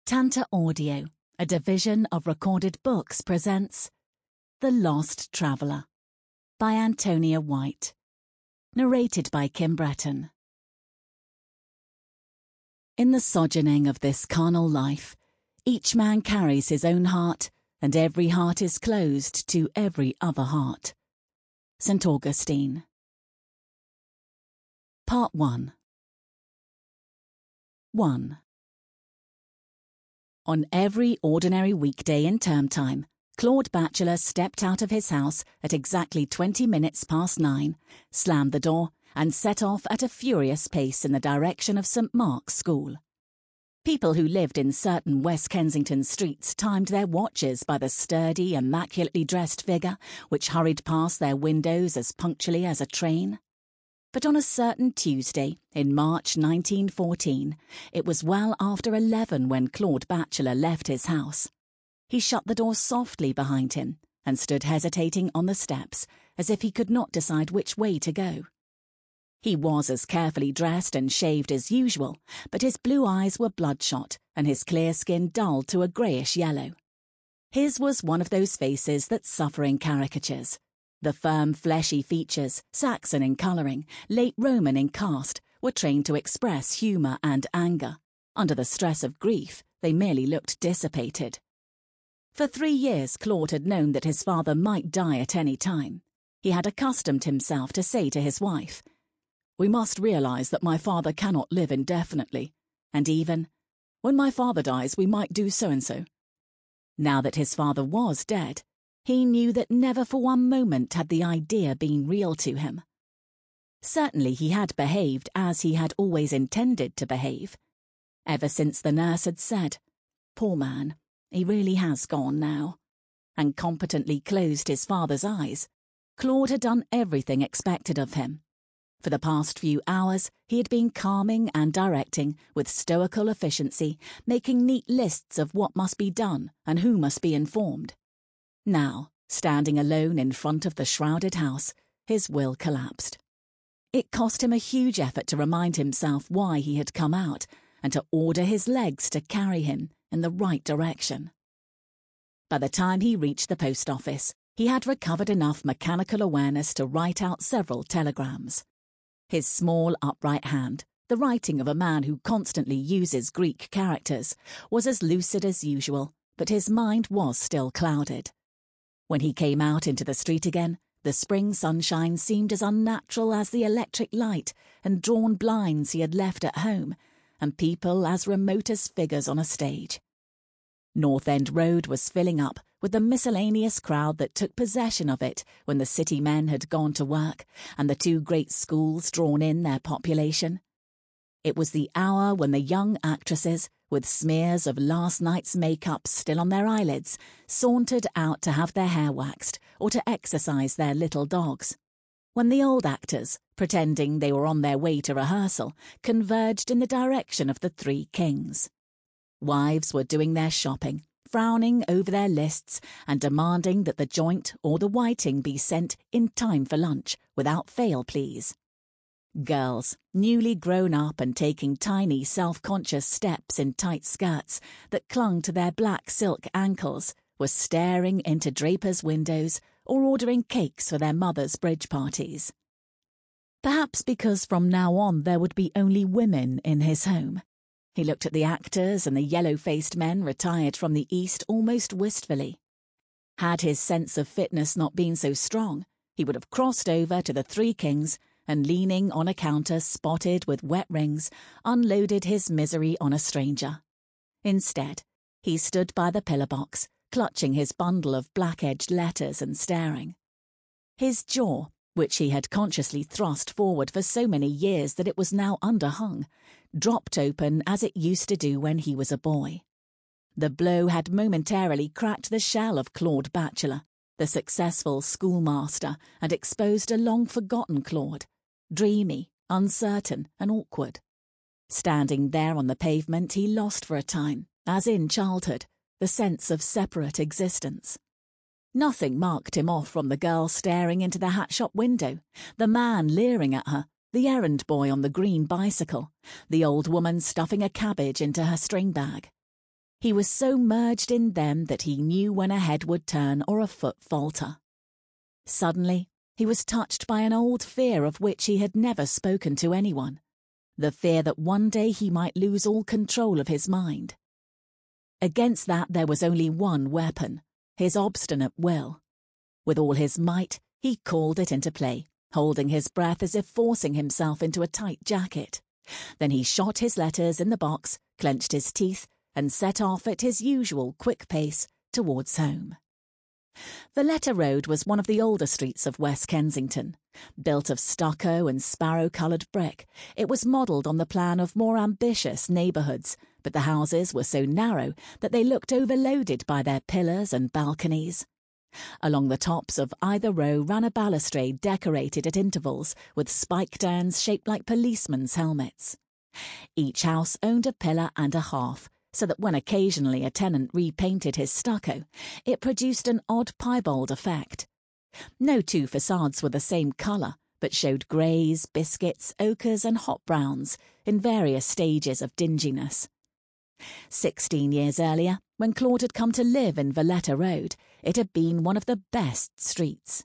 Tanta Audio, a division of Recorded Books, presents The Lost Traveller by Antonia White. Narrated by Kim Breton. In the sojourning of this carnal life, each man carries his own heart, and every heart is closed to every other heart. St. Augustine. Part 1. 1. On every ordinary weekday in term time, Claude Batchelor stepped out of his house at exactly 20 minutes past 9, slammed the door, and set off at a furious pace in the direction of St. Mark's School. People who lived in certain West Kensington streets timed their watches by the sturdy, immaculately dressed figure which hurried past their windows as punctually as a train. But on a certain Tuesday, in March 1914, it was well after 11 when Claude Batchelor left his house. He shut the door softly behind him and stood hesitating on the steps, as if he could not decide which way to go. He was as carefully dressed and shaved as usual, but his blue eyes were bloodshot and his clear skin dulled to a greyish yellow. His was one of those faces that suffer in caricatures. The firm, fleshy features, Saxon in colouring, late Roman in cast, were trained to express humour and anger. Under the stress of grief, they merely looked dissipated. For 3 years, Claude had known that his father might die at any time. He had accustomed himself to say to his wife, "We must realise that my father cannot live indefinitely," and even, "When my father dies, we might do so-and-so." Now that his father was dead, he knew that never for one moment had the idea been real to him. Certainly he had behaved as he had always intended to behave. Ever since the nurse had said, "Poor man, he really has gone now," and competently closed his father's eyes, Claude had done everything expected of him. For the past few hours he had been calming and directing with stoical efficiency, making neat lists of what must be done and who must be informed. Now, standing alone in front of the shrouded house, his will collapsed. It cost him a huge effort to remind himself why he had come out, and to order his legs to carry him in the right direction. By the time he reached the post office, he had recovered enough mechanical awareness to write out several telegrams. His small, upright hand, the writing of a man who constantly uses Greek characters, was as lucid as usual, but his mind was still clouded. When he came out into the street again, the spring sunshine seemed as unnatural as the electric light and drawn blinds he had left at home, and people as remote as figures on a stage. North End Road was filling up with the miscellaneous crowd that took possession of it when the city men had gone to work, and the 2 great schools drawn in their population. It was the hour when the young actresses, with smears of last night's make-up still on their eyelids, sauntered out to have their hair waxed or to exercise their little dogs. When the old actors, pretending they were on their way to rehearsal, converged in the direction of the 3 kings. Wives were doing their shopping, frowning over their lists and demanding that the joint or the whiting be sent in time for lunch, without fail, please. Girls, newly grown up and taking tiny self-conscious steps in tight skirts that clung to their black silk ankles, were staring into drapers' windows or ordering cakes for their mothers' bridge parties. Perhaps because from now on there would be only women in his home. He looked at the actors and the yellow-faced men retired from the East almost wistfully. Had his sense of fitness not been so strong, he would have crossed over to the 3 Kings and, leaning on a counter spotted with wet rings, unloaded his misery on a stranger. Instead, he stood by the pillar box, clutching his bundle of black-edged letters and staring. His jaw, which he had consciously thrust forward for so many years that it was now underhung, dropped open as it used to do when he was a boy. The blow had momentarily cracked the shell of Claude Batchelor, the successful schoolmaster, and exposed a long-forgotten Claude, dreamy, uncertain, and awkward. Standing there on the pavement, he lost for a time, as in childhood, the sense of separate existence. Nothing marked him off from the girl staring into the hat shop window, the man leering at her, the errand boy on the green bicycle, the old woman stuffing a cabbage into her string bag. He was so merged in them that he knew when a head would turn or a foot falter. Suddenly, he was touched by an old fear of which he had never spoken to anyone, the fear that one day he might lose all control of his mind. Against that there was only one weapon, his obstinate will. With all his might, he called it into play, holding his breath as if forcing himself into a tight jacket. Then he shot his letters in the box, clenched his teeth, and set off at his usual quick pace towards home. Valletta Road was one of the older streets of West Kensington. Built of stucco and sparrow-coloured brick, it was modelled on the plan of more ambitious neighbourhoods, but the houses were so narrow that they looked overloaded by their pillars and balconies. Along the tops of either row ran a balustrade decorated at intervals with spiked irons shaped like policemen's helmets. Each house owned a pillar and a half, so that when occasionally a tenant repainted his stucco, it produced an odd piebald effect. No two facades were the same colour, but showed greys, biscuits, ochres and hot browns in various stages of dinginess. 16 years earlier, when Claude had come to live in Valletta Road, it had been one of the best streets.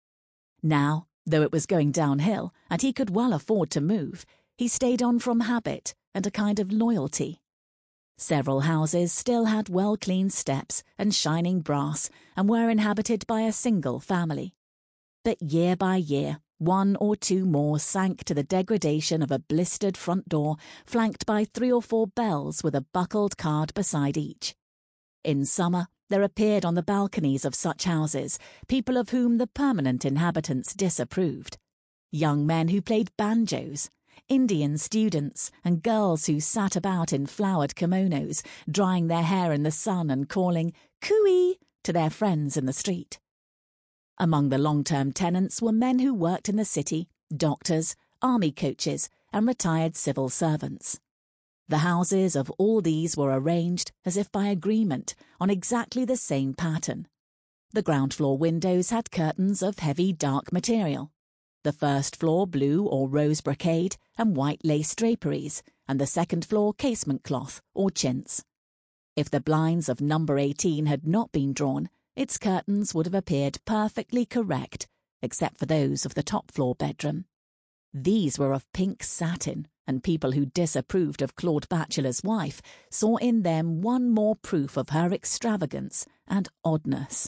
Now, though it was going downhill and he could well afford to move, he stayed on from habit and a kind of loyalty. Several houses still had well-cleaned steps and shining brass and were inhabited by a single family. But year by year, one or two more sank to the degradation of a blistered front door flanked by 3 or 4 bells with a buckled card beside each. In summer, there appeared on the balconies of such houses people of whom the permanent inhabitants disapproved. Young men who played banjos, Indian students and girls who sat about in flowered kimonos, drying their hair in the sun and calling "cooey" to their friends in the street. Among the long-term tenants were men who worked in the city, doctors, army coaches and retired civil servants. The houses of all these were arranged, as if by agreement, on exactly the same pattern. The ground floor windows had curtains of heavy dark material. The first floor blue or rose brocade and white lace draperies, and the second floor casement cloth or chintz. If the blinds of number 18 had not been drawn, its curtains would have appeared perfectly correct, except for those of the top floor bedroom. These were of pink satin, and people who disapproved of Claude Batchelor's wife saw in them one more proof of her extravagance and oddness.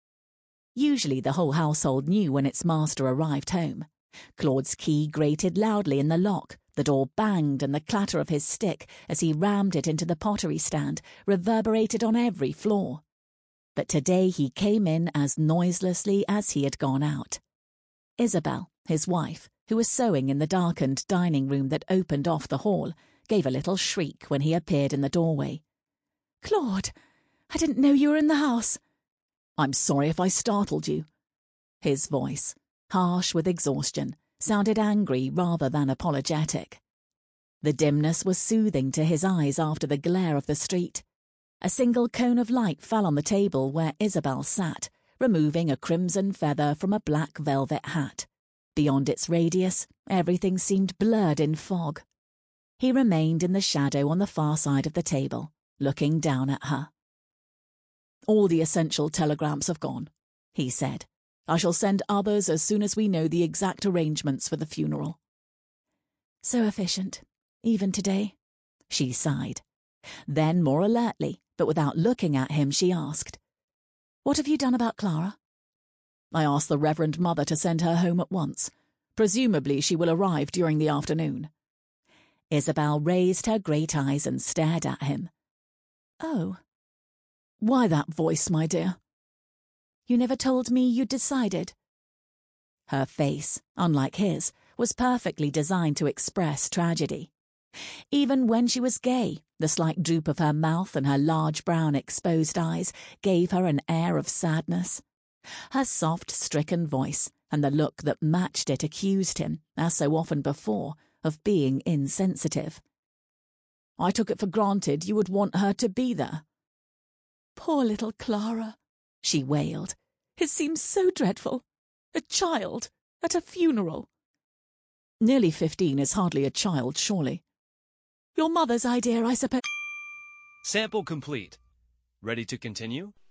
Usually the whole household knew when its master arrived home. Claude's key grated loudly in the lock, the door banged, and the clatter of his stick as he rammed it into the pottery stand reverberated on every floor. But today he came in as noiselessly as he had gone out. Isabel, his wife, who was sewing in the darkened dining room that opened off the hall, gave a little shriek when he appeared in the doorway. "Claude, I didn't know you were in the house." "I'm sorry if I startled you." His voice, harsh with exhaustion, sounded angry rather than apologetic. The dimness was soothing to his eyes after the glare of the street. A single cone of light fell on the table where Isabel sat, removing a crimson feather from a black velvet hat. Beyond its radius, everything seemed blurred in fog. He remained in the shadow on the far side of the table, looking down at her. "All the essential telegrams have gone," he said. "I shall send others as soon as we know the exact arrangements for the funeral." "So efficient, even today," she sighed. Then, more alertly, but without looking at him, she asked, "What have you done about Clara?" "I asked the Reverend Mother to send her home at once. Presumably she will arrive during the afternoon." Isabel raised her great eyes and stared at him. "Oh." "Why that voice, my dear?" "You never told me you'd decided." Her face, unlike his, was perfectly designed to express tragedy. Even when she was gay, the slight droop of her mouth and her large brown exposed eyes gave her an air of sadness. Her soft, stricken voice and the look that matched it accused him, as so often before, of being insensitive. "I took it for granted you would want her to be there." "Poor little Clara," she wailed. "It seems so dreadful. A child at a funeral." "Nearly 15 is hardly a child, surely." "Your mother's idea, I suppose." Sample complete. Ready to continue?